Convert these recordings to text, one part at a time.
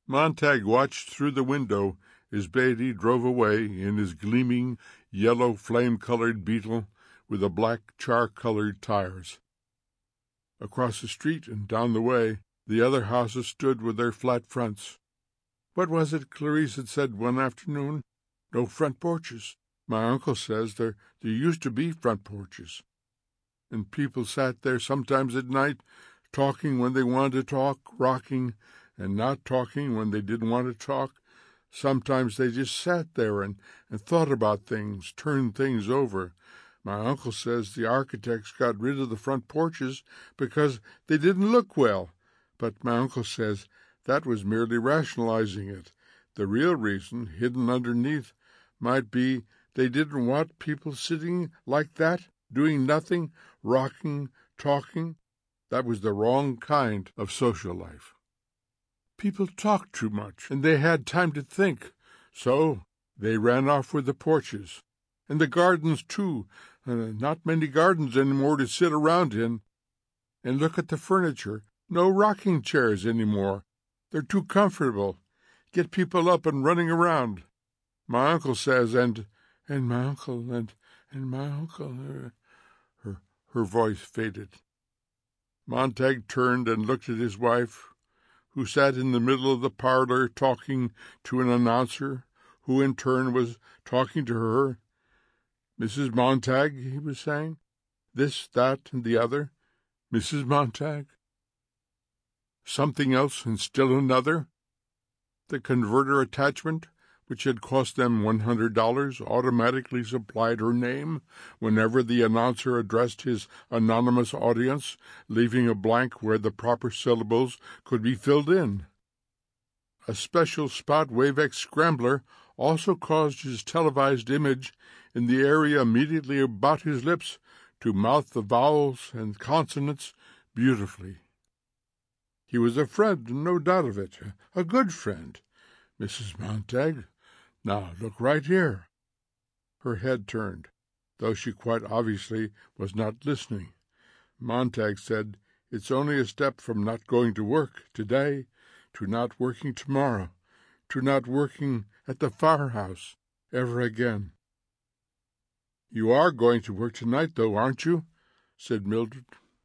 Montag watched through the window as Beatty drove away in his gleaming, yellow, flame-colored Beetle with the black, char-colored tires. Across the street and down the way, the other houses stood with their flat fronts. What was it Clarice had said one afternoon? No front porches. My uncle says there used to be front porches. And people sat there sometimes at night, talking when they wanted to talk, rocking, and not talking when they didn't want to talk. Sometimes they just sat there and thought about things, turned things over. My uncle says the architects got rid of the front porches because they didn't look well. But my uncle says that was merely rationalizing it. The real reason, hidden underneath, might be they didn't want people sitting like that, doing nothing, rocking, talking. That was the wrong kind of social life. People talked too much, and they had time to think. So they ran off with the porches. And the gardens, too. Not many gardens anymore to sit around in. And look at the furniture. No rocking chairs anymore. They're too comfortable. Get people up and running around. My uncle says, and my uncle, and my uncle. Her voice faded. Montag turned and looked at his wife, who sat in the middle of the parlor talking to an announcer, who in turn was talking to her. Mrs. Montag, he was saying. This, that, and the other. Mrs. Montag. Something else and still another. The converter attachment, which had cost them $100, automatically supplied her name whenever the announcer addressed his anonymous audience, leaving a blank where the proper syllables could be filled in. A special Spot Wavex scrambler also caused his televised image in the area immediately about his lips to mouth the vowels and consonants beautifully. He was a friend, no doubt of it, a good friend. Mrs. Montag, now look right here. Her head turned, though she quite obviously was not listening. Montag said, It's only a step from not going to work today to not working tomorrow, to not working at the firehouse ever again. You are going to work tonight, though, aren't you? Said Mildred.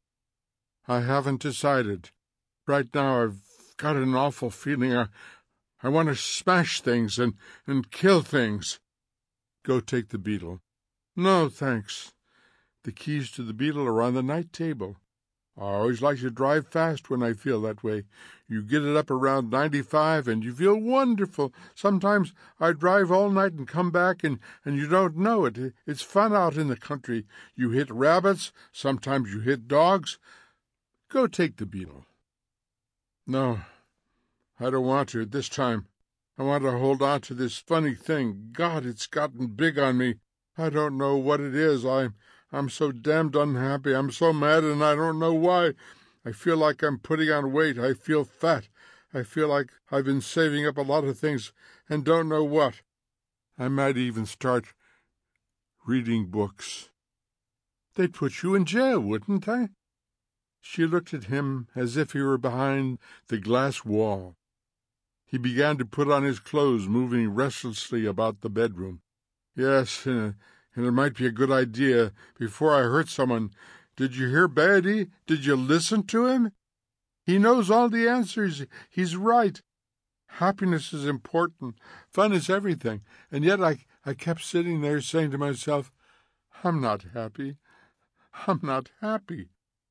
I haven't decided. Right now I've got an awful feeling I want to smash things and kill things. Go take the Beetle. No, thanks. The keys to the Beetle are on the night table. I always like to drive fast when I feel that way. You get it up around 95 and you feel wonderful. Sometimes I drive all night and come back and you don't know it. It's fun out in the country. You hit rabbits. Sometimes you hit dogs. Go take the Beetle. No, I don't want to this time. I want to hold on to this funny thing. God, it's gotten big on me. I don't know what it is. I'm so damned unhappy. I'm so mad, and I don't know why. I feel like I'm putting on weight. I feel fat. I feel like I've been saving up a lot of things and don't know what. I might even start reading books. They'd put you in jail, wouldn't they? She looked at him as if he were behind the glass wall. He began to put on his clothes, moving restlessly about the bedroom. Yes, and it might be a good idea before I hurt someone. Did you hear Beatty? Did you listen to him? He knows all the answers. He's right. Happiness is important. Fun is everything. And yet I kept sitting there saying to myself, I'm not happy. I'm not happy.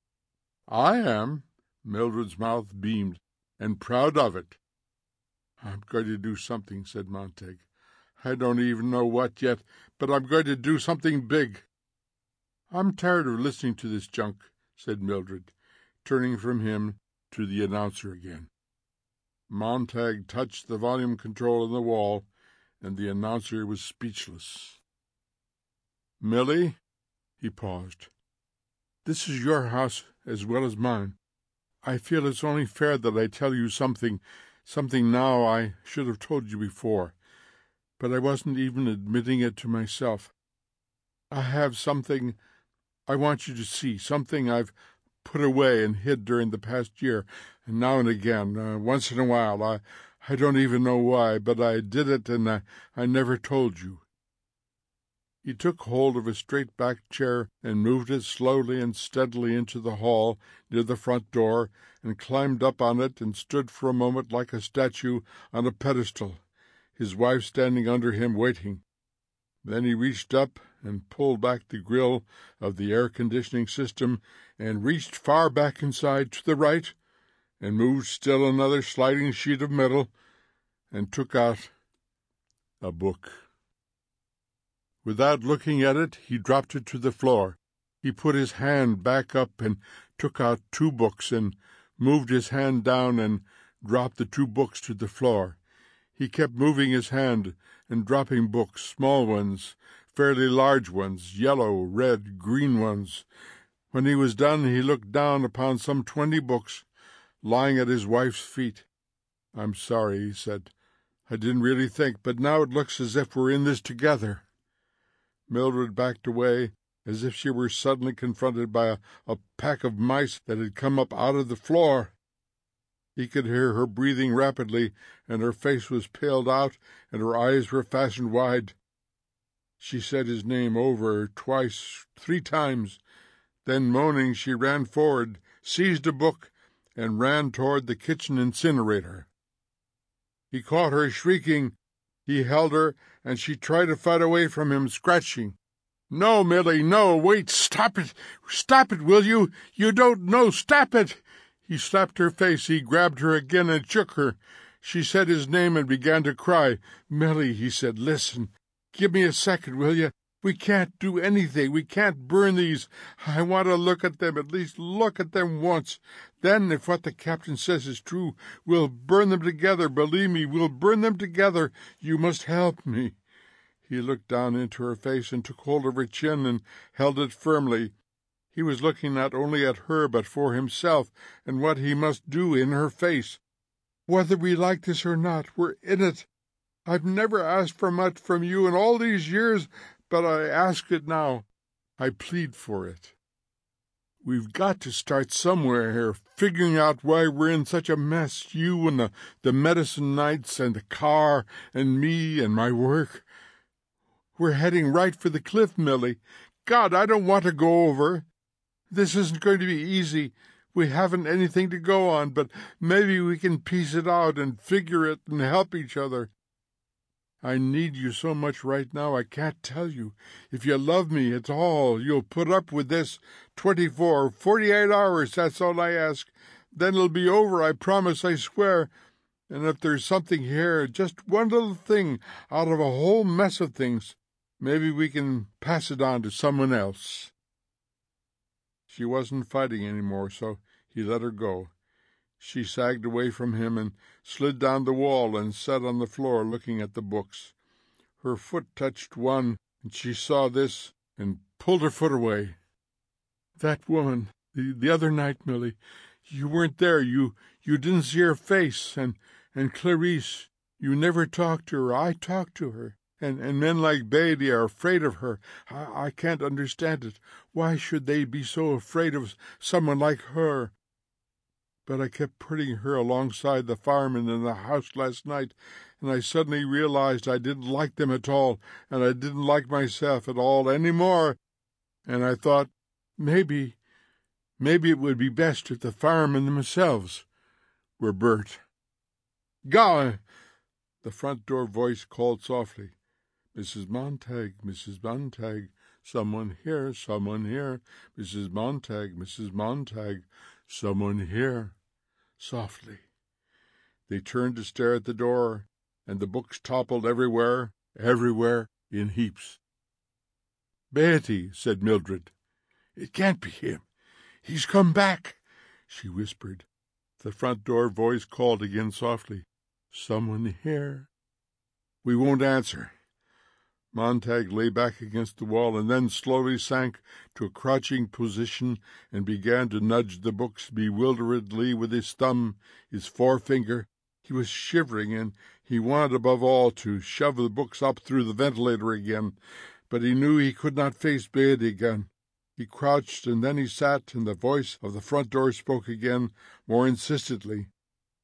I am, Mildred's mouth beamed, and proud of it. I'm going to do something, said Montag. I don't even know what yet, but I'm going to do something big. I'm tired of listening to this junk, said Mildred, turning from him to the announcer again. Montag touched the volume control on the wall, and the announcer was speechless. Millie, he paused. This is your house as well as mine. I feel it's only fair that I tell you something now I should have told you before, but I wasn't even admitting it to myself. I have something I want you to see, something I've put away and hid during the past year, and now and again, once in a while, I don't even know why, but I did it, and I never told you." He took hold of a straight-backed chair and moved it slowly and steadily into the hall near the front door, and climbed up on it and stood for a moment like a statue on a pedestal, his wife standing under him waiting. Then he reached up and pulled back the grill of the air-conditioning system and reached far back inside to the right and moved still another sliding sheet of metal and took out a book. Without looking at it, he dropped it to the floor. He put his hand back up and took out 2 books and moved his hand down and dropped the 2 books to the floor. He kept moving his hand and dropping books, small ones, fairly large ones, yellow, red, green ones. When he was done, he looked down upon some 20 books lying at his wife's feet. "I'm sorry," he said. "I didn't really think, but now it looks as if we're in this together." Mildred backed away, as if she were suddenly confronted by a pack of mice that had come up out of the floor. He could hear her breathing rapidly, and her face was paled out, and her eyes were fastened wide. She said his name over, twice, 3 times. Then, moaning, she ran forward, seized a book, and ran toward the kitchen incinerator. He caught her shrieking. He held her, and she tried to fight away from him, scratching. "No, Milly, no, wait, stop it, will you? You don't know, stop it!" He slapped her face, he grabbed her again and shook her. She said his name and began to cry. "Milly," he said, "listen, give me a second, will you? We can't do anything, we can't burn these. I want to look at them, at least look at them once. Then, if what the captain says is true, we'll burn them together, believe me, we'll burn them together. You must help me." He looked down into her face and took hold of her chin and held it firmly. He was looking not only at her but for himself and what he must do in her face. "Whether we like this or not, we're in it. I've never asked for much from you in all these years, but I ask it now. I plead for it. We've got to start somewhere here, figuring out why we're in such a mess, you and the medicine nights and the car and me and my work. We're heading right for the cliff, Milly. God, I don't want to go over. This isn't going to be easy. We haven't anything to go on, but maybe we can piece it out and figure it and help each other. I need you so much right now, I can't tell you. If you love me at all, you'll put up with this 48 hours, that's all I ask. Then it'll be over, I promise, I swear. And if there's something here, just one little thing out of a whole mess of things, maybe we can pass it on to someone else." She wasn't fighting any more, so he let her go. She sagged away from him and slid down the wall and sat on the floor looking at the books. Her foot touched one, and she saw this and pulled her foot away. "That woman, the other night, Milly, you weren't there, you didn't see her face, and Clarice, you never talked to her, I talked to her. And men like Beatty are afraid of her. I can't understand it. Why should they be so afraid of someone like her? But I kept putting her alongside the firemen in the house last night, and I suddenly realized I didn't like them at all, and I didn't like myself at all any more. And I thought, maybe it would be best if the firemen themselves were burnt. "Go!" The front door voice called softly. "Mrs. Montag, Mrs. Montag, someone here, Mrs. Montag, Mrs. Montag, someone here," softly. They turned to stare at the door, and the books toppled everywhere, in heaps. "Beatty," said Mildred. "It can't be him. He's come back," she whispered. The front door voice called again softly. "Someone here." "We won't answer." Montag lay back against the wall and then slowly sank to a crouching position and began to nudge the books bewilderedly with his thumb, his forefinger. He was shivering, and he wanted above all to shove the books up through the ventilator again, but he knew he could not face Beatty again. He crouched, and then he sat, and the voice of the front door spoke again, more insistently.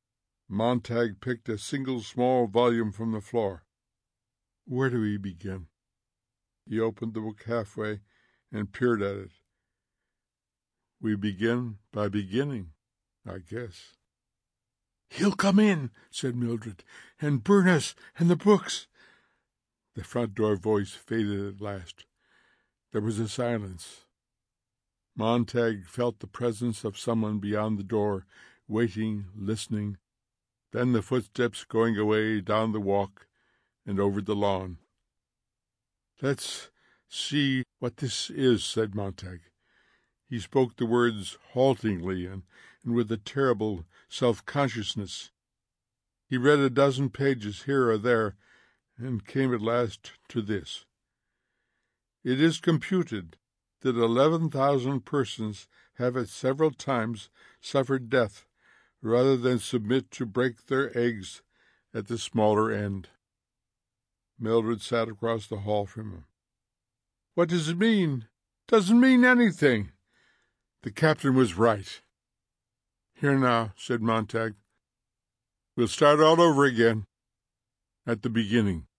Montag picked a single small volume from the floor. "Where do we begin?" He opened the book halfway and peered at it. "We begin by beginning, I guess." "He'll come in," said Mildred, "and burn us and the books." The front door voice faded at last. There was a silence. Montag felt the presence of someone beyond the door, waiting, listening. Then the footsteps going away down the walk and over the lawn. "Let's see what this is," said Montag. He spoke the words haltingly and with a terrible self-consciousness. He read a dozen pages here or there, and came at last to this. "It is computed that 11,000 persons have at several times suffered death rather than submit to break their eggs at the smaller end." Mildred sat across the hall from him. "What does it mean?" "Doesn't mean anything." The captain was right. "Here now," said Montag. "We'll start all over again, at the beginning."